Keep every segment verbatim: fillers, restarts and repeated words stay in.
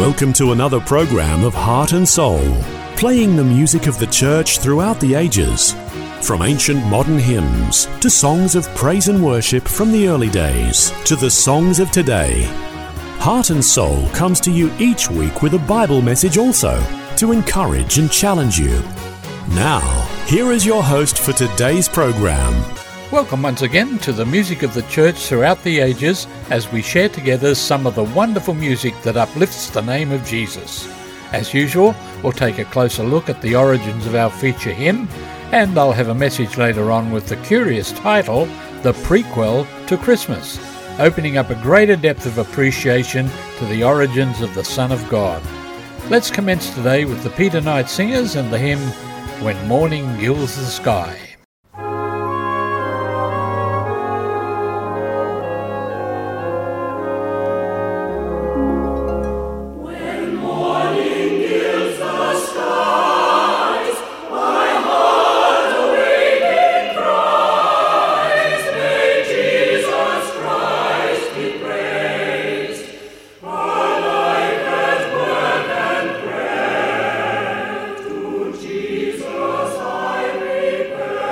Welcome to another program of Heart and Soul, playing the music of the church throughout the ages, from ancient modern hymns to songs of praise and worship from the early days to the songs of today. Heart and Soul comes to you each week with a Bible message also to encourage and challenge you. Now, here is your host for today's program. Welcome once again to the music of the church throughout the ages as we share together some of the wonderful music that uplifts the name of Jesus. As usual, we'll take a closer look at the origins of our feature hymn, and I'll have a message later on with the curious title, The Prequel to Christmas, opening up a greater depth of appreciation to the origins of the Son of God. Let's commence today with the Peter Knight Singers and the hymn, When Morning Gilds the Sky. Jesus, I repent.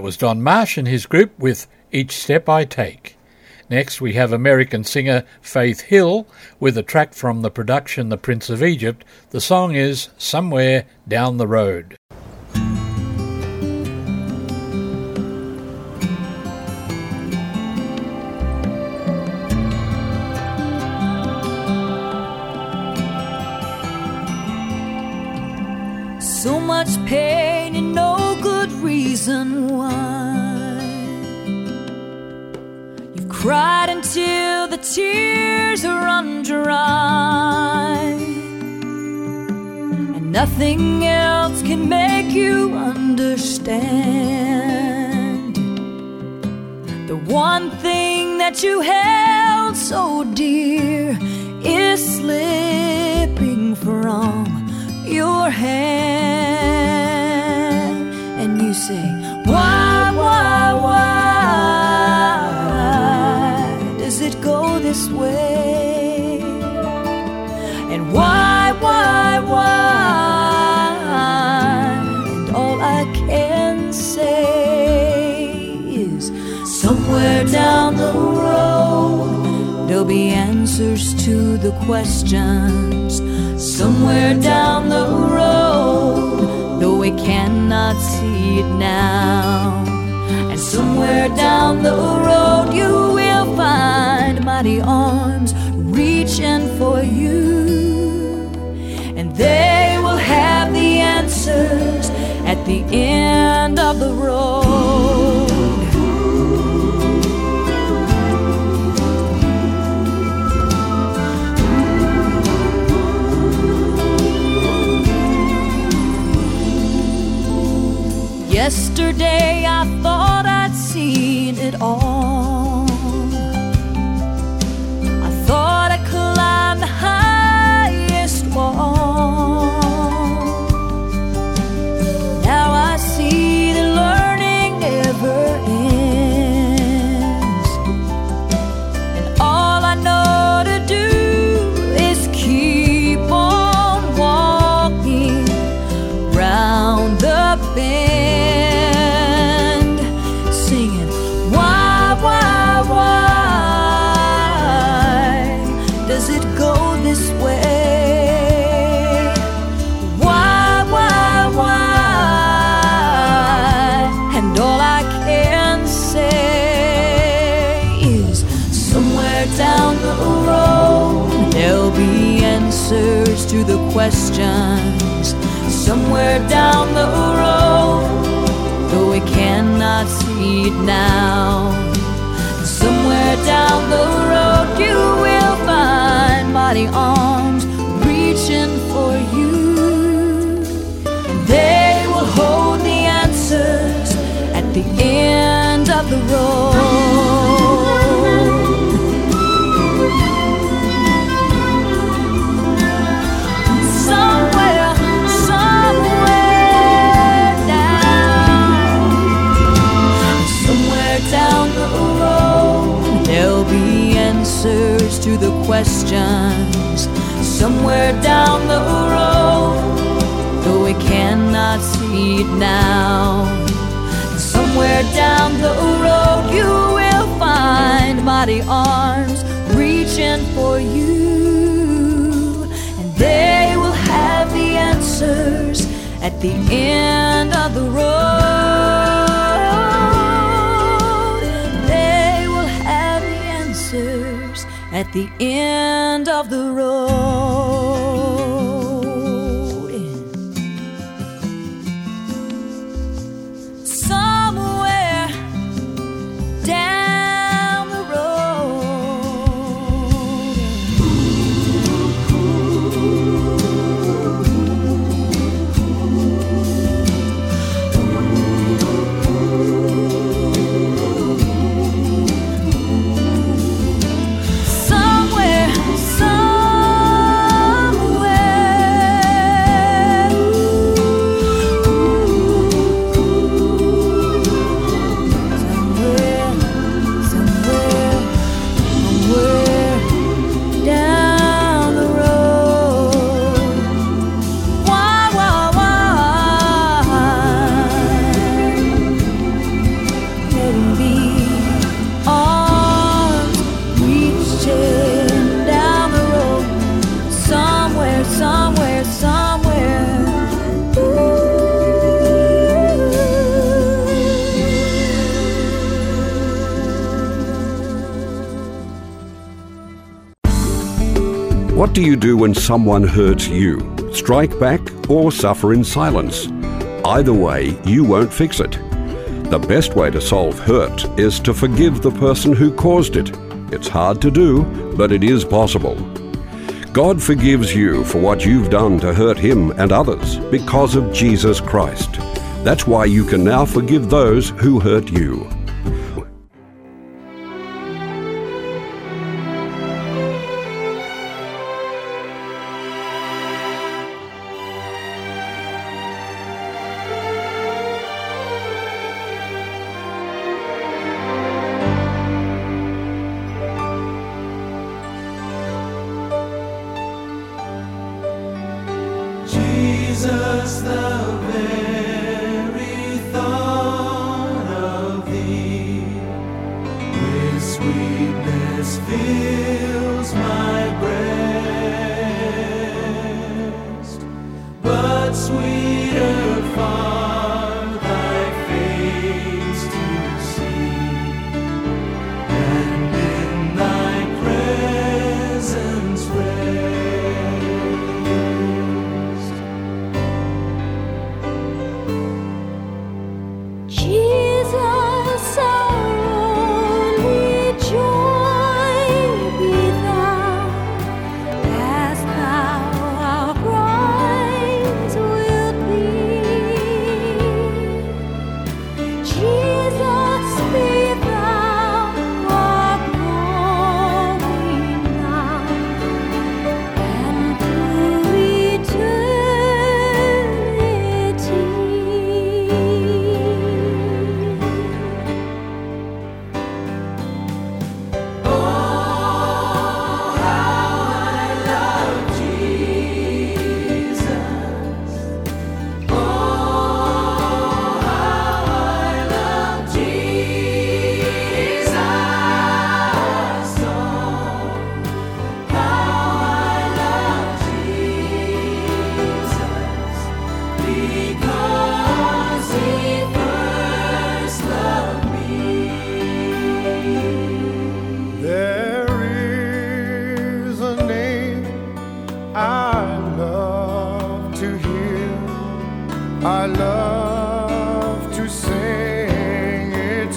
That was Don Marsh and his group with Each Step I Take. Next we have American singer Faith Hill with a track from the production The Prince of Egypt. The song is Somewhere Down the Road. So much pain and no good reason why. You've cried until the tears are run dry, and nothing else can make you understand. The one thing that you held so dear is slipping from your hand, and you say, why, why, why does it go this way? And why, why, why? And all I can say is, somewhere down the road there'll be answers to the questions. Somewhere down the road, though we cannot see it now. And somewhere down the road you will find mighty arms reaching for you, and they will have the answers at the end of the road. Yesterday I thought I'd seen it all. I thought I climbed the highest wall. Now I see that learning never ends, and all I know to do is keep on walking round the bend. To the questions somewhere down the road, though we cannot see it now. Somewhere down the road you will find mighty arms reaching for you. They will hold the answers at the end of the road. Answers to the questions somewhere down the road, though we cannot see it now. Somewhere down the road you will find mighty arms reaching for you, and they will have the answers at the end of the road. At the end of the road, somewhere down the Somewhere, somewhere What do you do when someone hurts you? Strike back or suffer in silence? Either way, you won't fix it. The best way to solve hurt is to forgive the person who caused it. It's hard to do, but it is possible. God forgives you for what you've done to hurt Him and others because of Jesus Christ. That's why you can now forgive those who hurt you. Jesus, the very thought of Thee with sweetness fills my breast, but sweeter far Thy face to see, and in Thy presence rest. Jesus, our only joy be Thou, as Thou our prize wilt be. Jesus, be Thou our glory now, and through eternity. Because He first loved me. There is a name I love to hear. I love to sing its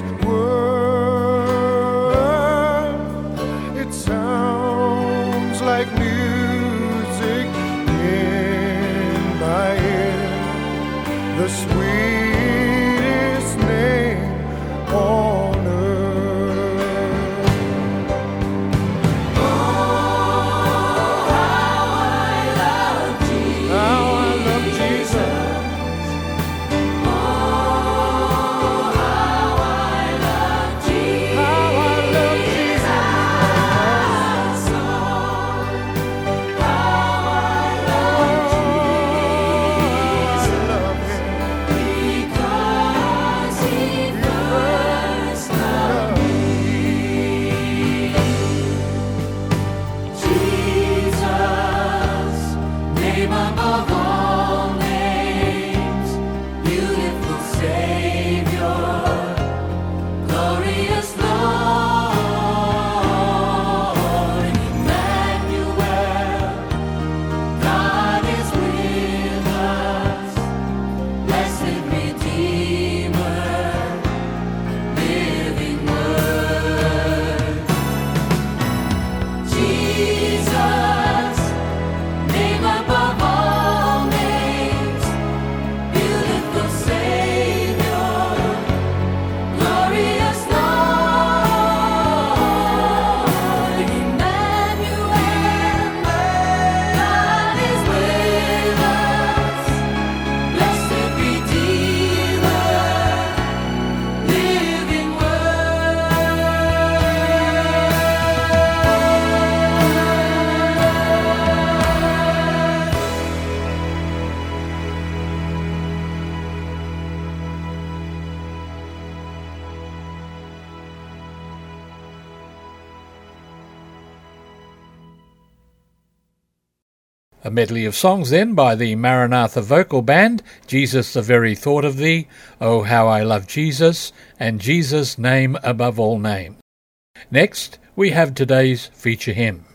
word. It sounds like music in my ear. The sweetest name on earth. Oh, how I love Jesus. How I love Jesus. Oh, how I love Jesus. How I love Jesus. Oh, how I love Jesus. Because He first loved me. Jesus, name above all names, beautiful Savior, glorious Lord, Emmanuel, God is with us. Blessed Redeemer, living Word. Jesus, name above all names, beautiful Savior, glorious Lord, Emmanuel, God is with us. Blessed Redeemer, living A medley of songs then by the Maranatha Vocal Band, Jesus the Very Thought of Thee, Oh How I Love Jesus, and Jesus Name Above All Names. Next, we have today's feature hymn.